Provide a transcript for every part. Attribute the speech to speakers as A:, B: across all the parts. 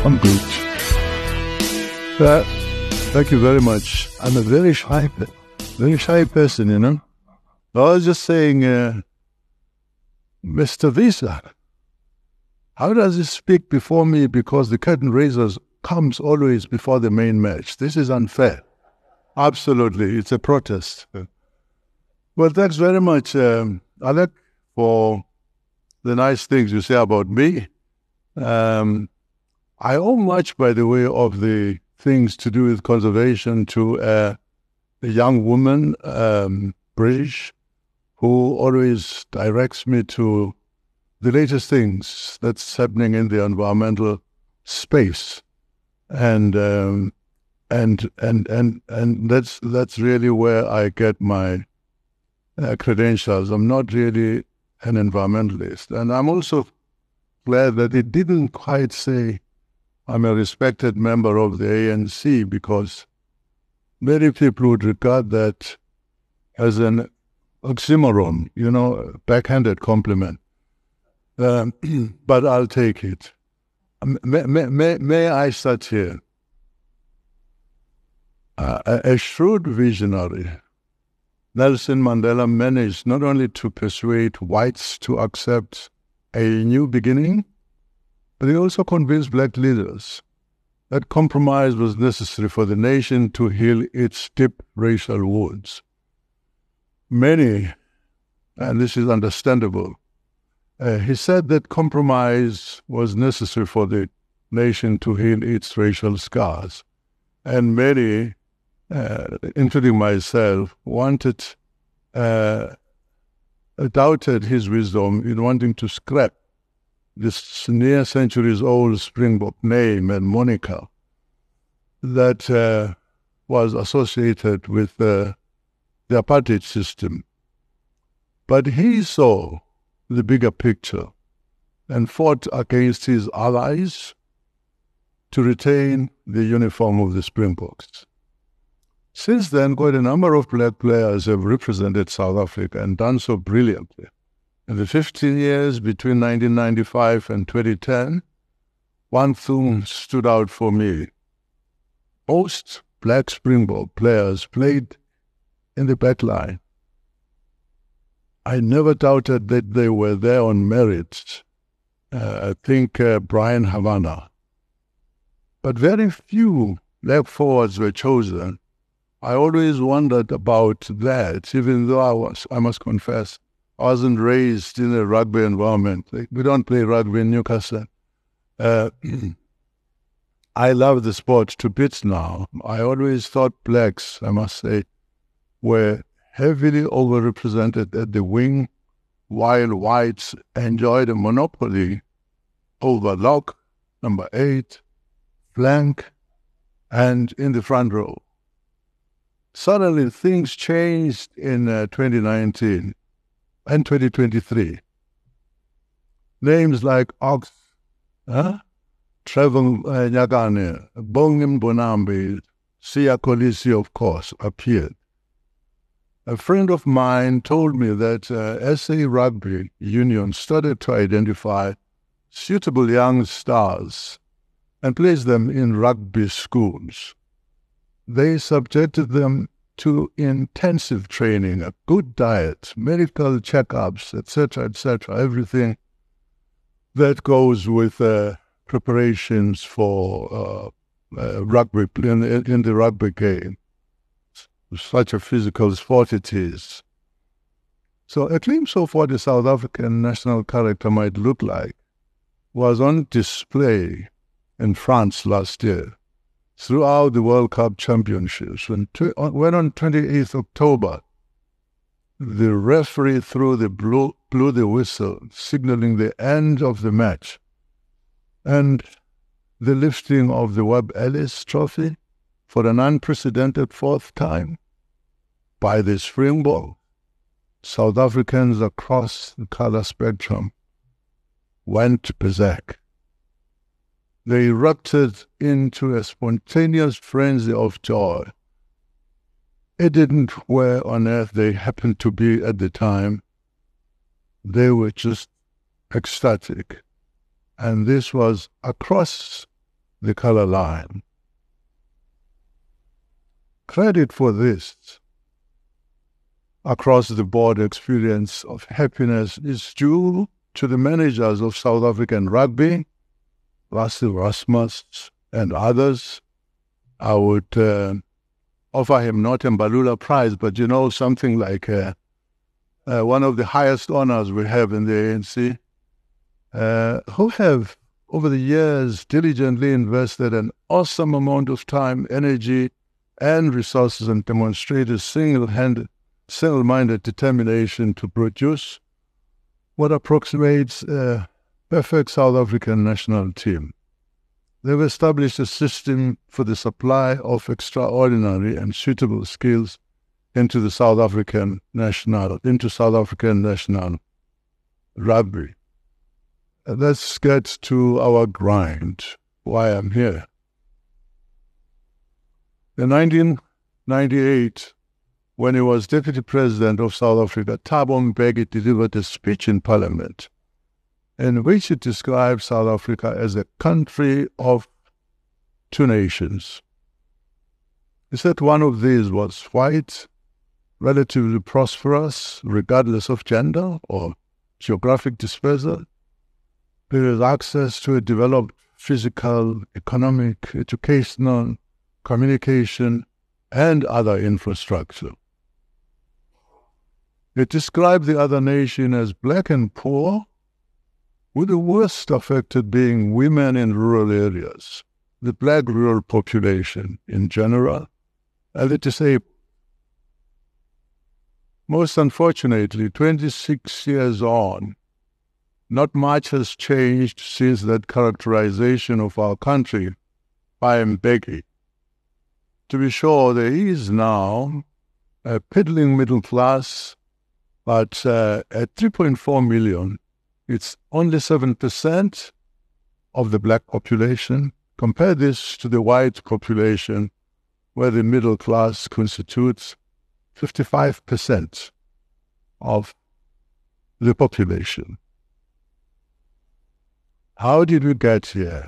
A: I'm good. Thank you very much. I'm a very shy person, you know. I was just saying, Mr. Visa, how does he speak before me? Because the curtain raisers comes always before the main match. This is unfair. Absolutely, it's a protest. Well, thanks very much, Alec, for the nice things you say about me. I owe much, by the way, of the things to do with conservation to a young woman, British, who always directs me to the latest things that's happening in the environmental space, and that's really where I get my credentials. I'm not really an environmentalist, and I'm also glad that it didn't quite say I'm a respected member of the ANC, because many people would regard that as an oxymoron, you know, backhanded compliment. But I'll take it. May I start here? A shrewd visionary, Nelson Mandela managed not only to persuade whites to accept a new beginning, but he also convinced black leaders that compromise was necessary for the nation to heal its deep racial wounds. Many, and this is understandable, he said that compromise was necessary for the nation to heal its racial scars. And many, including myself, doubted his wisdom in wanting to scrap this near centuries-old Springbok name and moniker that was associated with the apartheid system. But he saw the bigger picture and fought against his allies to retain the uniform of the Springboks. Since then, quite a number of black players have represented South Africa and done so brilliantly. In the 15 years between 1995 and 2010, one thing stood out for me. Most black Springbok players played in the back line. I never doubted that they were there on merit. I think Brian Havana. But very few black forwards were chosen. I always wondered about that, even though I must confess, I wasn't raised in a rugby environment. We don't play rugby in Newcastle. I love the sport to bits now. I always thought blacks, I must say, were heavily overrepresented at the wing, while whites enjoyed a monopoly over lock, number 8, flank, and in the front row. Suddenly, things changed in 2019 and 2023. Names like Ox, Trevor Nyakane, Bongim Bonambi, Siya Kolisi, of course, appeared. A friend of mine told me that SA Rugby Union started to identify suitable young stars and placed them in rugby schools. They subjected them to intensive training, a good diet, medical checkups, etc., everything that goes with preparations for rugby in the rugby game. Such a physical sport it is. So a glimpse of what the South African national character might look like was on display in France last year throughout the World Cup Championships. When on 28th October, the referee blew the whistle, signaling the end of the match and the lifting of the Webb Ellis Trophy for an unprecedented 4th time by the Springbok. South Africans across the color spectrum went berserk. They erupted into a spontaneous frenzy of joy. It didn't where on earth they happened to be at the time. They were just ecstatic. And this was across the color line. Credit for this across-the-board experience of happiness is due to the managers of South African rugby, Russell Rasmus and others. I would offer him not a Mbalula Prize, but something like one of the highest honors we have in the ANC, who have over the years diligently invested an awesome amount of time, energy, and resources and demonstrated single-minded determination to produce what approximates a perfect South African national team. They've established a system for the supply of extraordinary and suitable skills into South African national rugby. Let's get to our grind, why I'm here. In 1998, when he was Deputy President of South Africa, Thabo Mbeki delivered a speech in Parliament in which he described South Africa as a country of two nations. He said one of these was white, relatively prosperous, regardless of gender or geographic dispersal. There is access to a developed physical, economic, educational, communication, and other infrastructure. It described the other nation as black and poor, with the worst affected being women in rural areas, the black rural population in general, and the disabled. Most unfortunately, 26 years on, not much has changed since that characterization of our country by Mbeki. To be sure, there is now a piddling middle class, but at 3.4 million, it's only 7% of the black population. Compare this to the white population, where the middle class constitutes 55% of the population. How did we get here?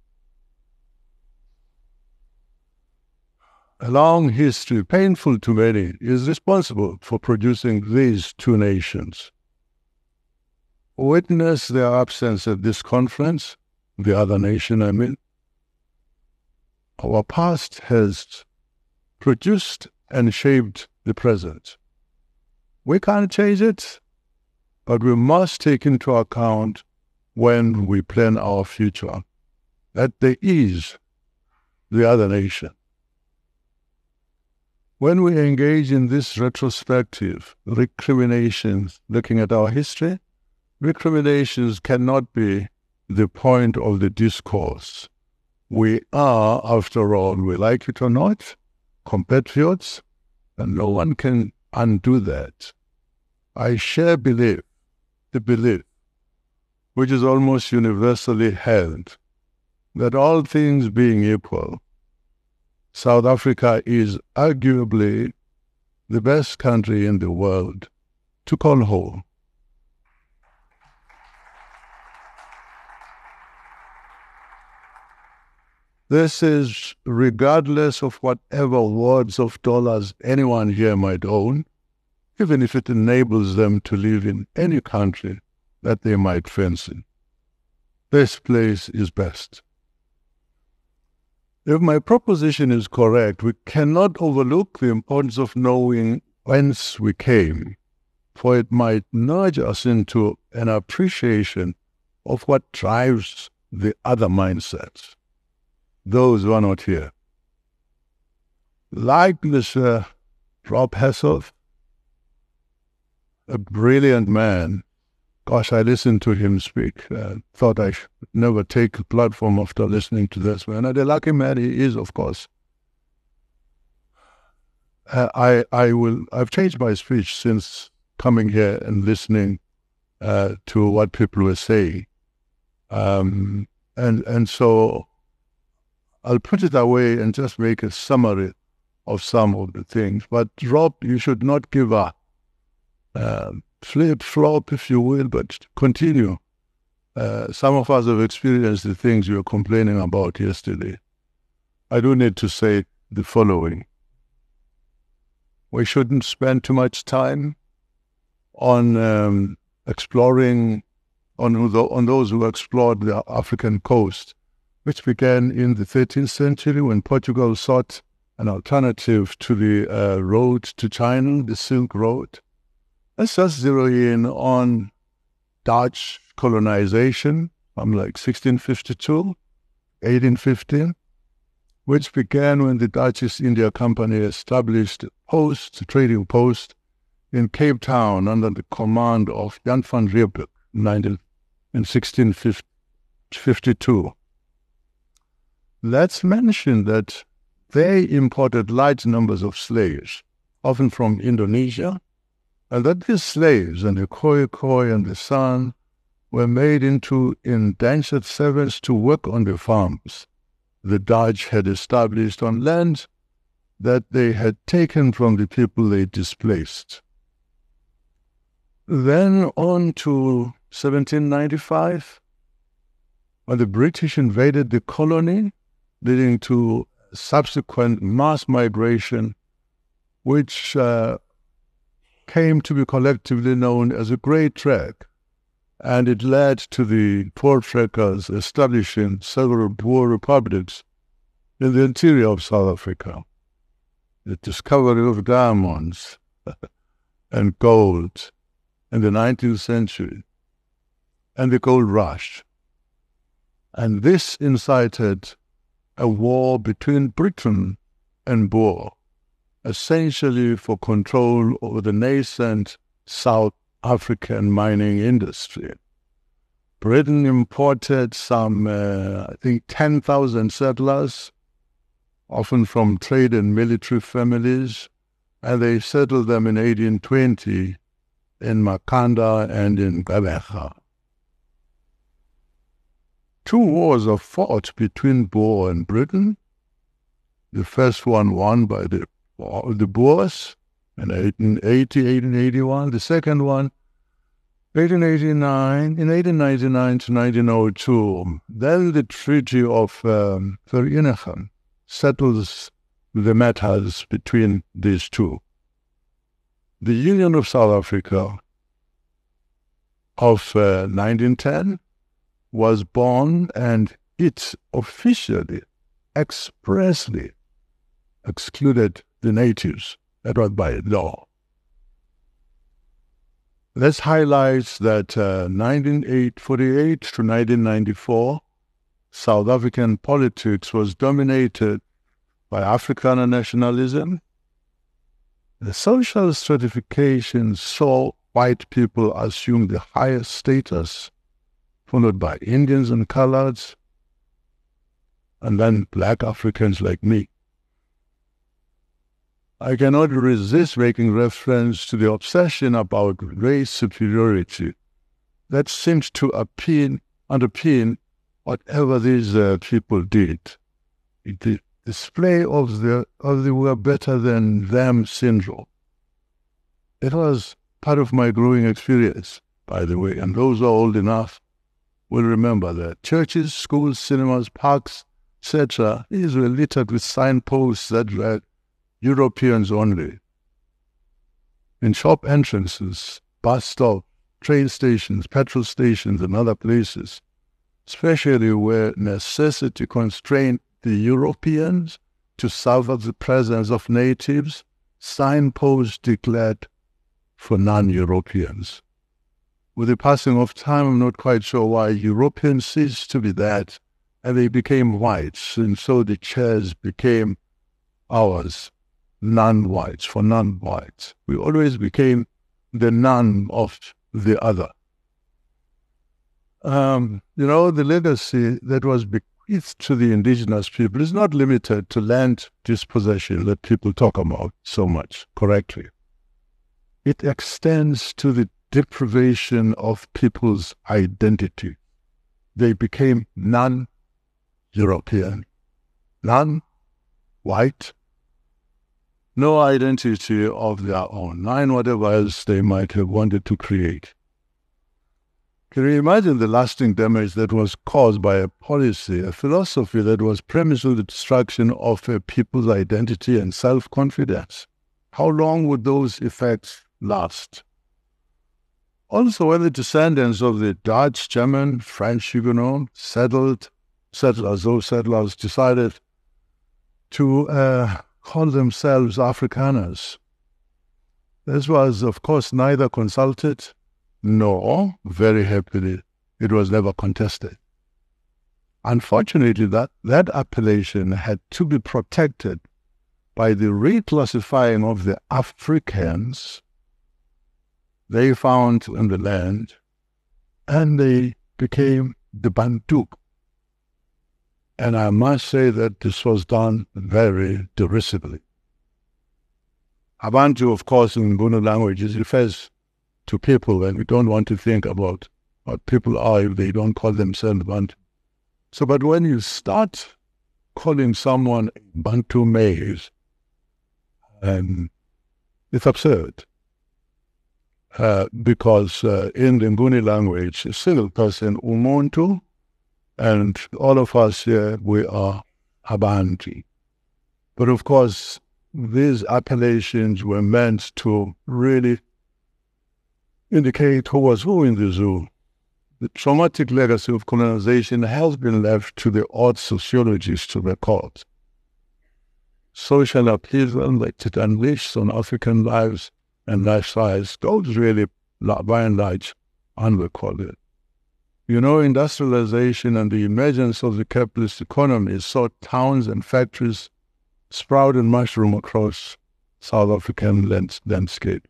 A: A long history, painful to many, is responsible for producing these two nations. Witness their absence at this conference, the other nation I mean. Our past has produced and shaped the present. We can't change it, but we must take into account when we plan our future that there is the other nation. When we engage in this retrospective recriminations, looking at our history, recriminations cannot be the point of the discourse. We are, after all, we like it or not, compatriots, and no one can undo that. I share the belief, which is almost universally held, that all things being equal, South Africa is arguably the best country in the world to call home. This is regardless of whatever words of dollars anyone here might own, even if it enables them to live in any country that they might fancy. This place is best. If my proposition is correct, we cannot overlook the importance of knowing whence we came, for it might nudge us into an appreciation of what drives the other mindsets, those who are not here. Like Mr. Rob Hesselhoff, a brilliant man. Gosh, I listened to him speak. Thought I should never take a platform after listening to this man. And a lucky man he is, of course. I've changed my speech since coming here and listening to what people were saying. And so I'll put it away and just make a summary of some of the things. But Rob, you should not give up. Flip-flop, if you will, but continue some of us have experienced the things you were complaining about yesterday. I do need to say the following. We shouldn't spend too much time on exploring, on those who explored the African coast, which began in the 13th century when Portugal sought an alternative to the road to China, the Silk Road. Let's just zero in on Dutch colonization from like 1652, 1815, which began when the Dutch East India Company established a trading post in Cape Town under the command of Jan van Riebeeck in 1652. Let's mention that they imported large numbers of slaves, often from Indonesia, and that these slaves and the Khoi and the San were made into indentured servants to work on the farms the Dutch had established on land that they had taken from the people they displaced. Then on to 1795, when the British invaded the colony, leading to subsequent mass migration, which came to be collectively known as the Great Trek, and it led to the Poor Trekkers establishing several Boer republics in the interior of South Africa. The discovery of diamonds and gold in the 19th century, and the gold rush. And this incited a war between Britain and Boer, essentially for control over the nascent South African mining industry. Britain imported some, 10,000 settlers, often from trade and military families, and they settled them in 1820 in Makanda and in Gqeberha. Two wars are fought between Boer and Britain. The first one won by the Boers in 1880, 1881. The second one, 1899 to 1902. Then the Treaty of Vereeniging settles the matters between these two. The Union of South Africa of 1910 was born, and it officially, expressly excluded the natives. That was by law. This highlights that 1948 to 1994, South African politics was dominated by Afrikaner nationalism. The social stratification saw white people assume the highest status, followed by Indians and coloreds, and then black Africans like me. I cannot resist making reference to the obsession about race superiority that seemed to underpin whatever these people did. The display of the we're better than them syndrome. It was part of my growing experience, by the way, and those who are old enough will remember that. Churches, schools, cinemas, parks, etc., these were littered with signposts that read Europeans only. In shop entrances, bus stops, train stations, petrol stations, and other places, especially where necessity constrained the Europeans to suffer the presence of natives, signposts declared for non-Europeans. With the passing of time, I'm not quite sure why Europeans ceased to be that, and they became whites, and so the chairs became ours. Non-whites, for non-whites. We always became the none of the other. The legacy that was bequeathed to the indigenous people is not limited to land dispossession that people talk about so much correctly. It extends to the deprivation of people's identity. They became non-European, non-white, no identity of their own, whatever else they might have wanted to create. Can you imagine the lasting damage that was caused by a policy, a philosophy that was premised on the destruction of a people's identity and self-confidence? How long would those effects last? Also, when the descendants of the Dutch, German, French Huguenot settlers decided to call themselves Afrikaners, this was, of course, neither consulted nor, very happily, it was never contested. Unfortunately, that appellation had to be protected by the reclassifying of the Africans they found in the land, and they became the Bantu. And I must say that this was done very derisively. Abantu, of course, in Nguni language, refers to people, and we don't want to think about what people are if they don't call themselves Bantu. So, but when you start calling someone Bantu maize, it's absurd. Because in the Nguni language, a single person, umuntu, and all of us here, we are Abantu. But of course, these appellations were meant to really indicate who was who in the zoo. The traumatic legacy of colonization has been left to the art sociologists to record. Social upheaval that it unleashed on African lives and lifestyles goes really, by and large, unrecorded. You know, industrialization and the emergence of the capitalist economy saw towns and factories sprout and mushroom across South African landscape.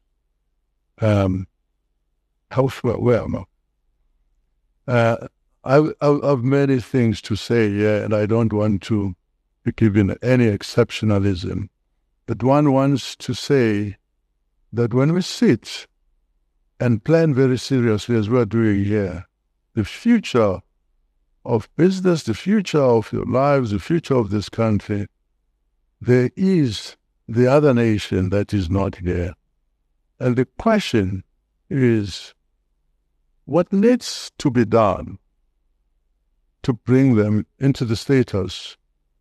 A: I've many things to say here, and I don't want to give in any exceptionalism. But one wants to say that when we sit and plan very seriously, as we're doing here, the future of business, the future of your lives, the future of this country, there is the other nation that is not here. And the question is, what needs to be done to bring them into the status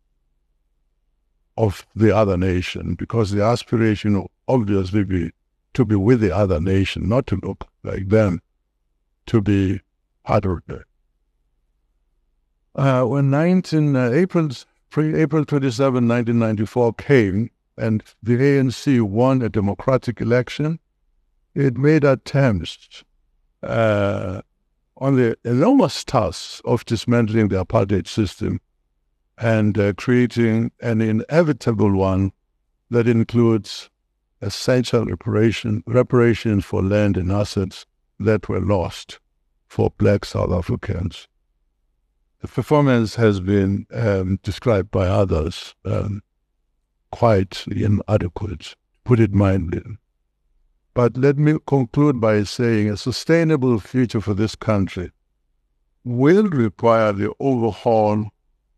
A: of the other nation? Because the aspiration will obviously be to be with the other nation, not to look like them, to be part of it. When April 27, 1994 came and the ANC won a democratic election, it made attempts on the enormous task of dismantling the apartheid system and creating an inevitable one that includes essential reparation for land and assets that were lost for Black South Africans. The performance has been described by others quite inadequate, to put it mildly. But let me conclude by saying a sustainable future for this country will require the overhaul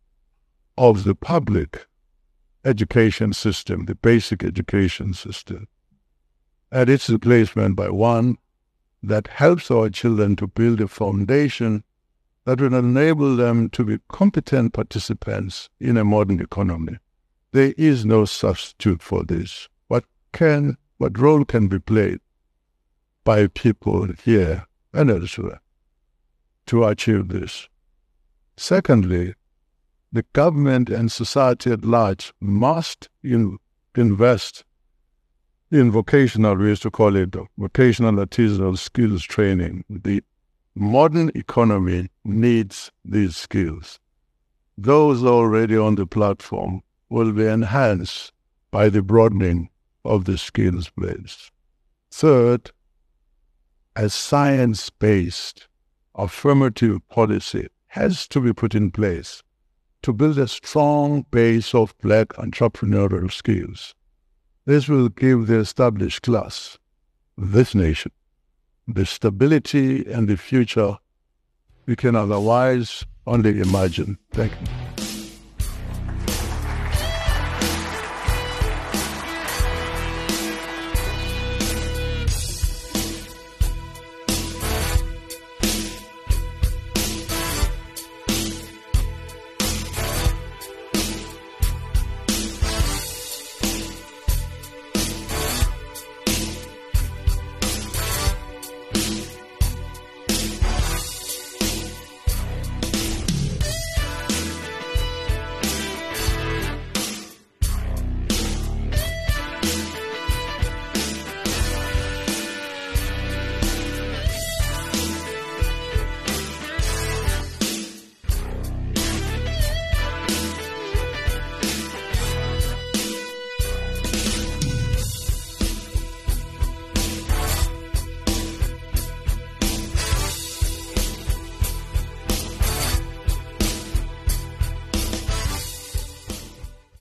A: of the public education system, the basic education system, and its replacement by one that helps our children to build a foundation that will enable them to be competent participants in a modern economy. There is no substitute for this. What role can be played by people here and elsewhere to achieve this? Secondly, the government and society at large must invest in vocational, we used to call it vocational artisanal skills training. The modern economy needs these skills. Those already on the platform will be enhanced by the broadening of the skills base. Third, a science-based affirmative policy has to be put in place to build a strong base of Black entrepreneurial skills. This will give the established class, this nation, the stability and the future we can otherwise only imagine. Thank you.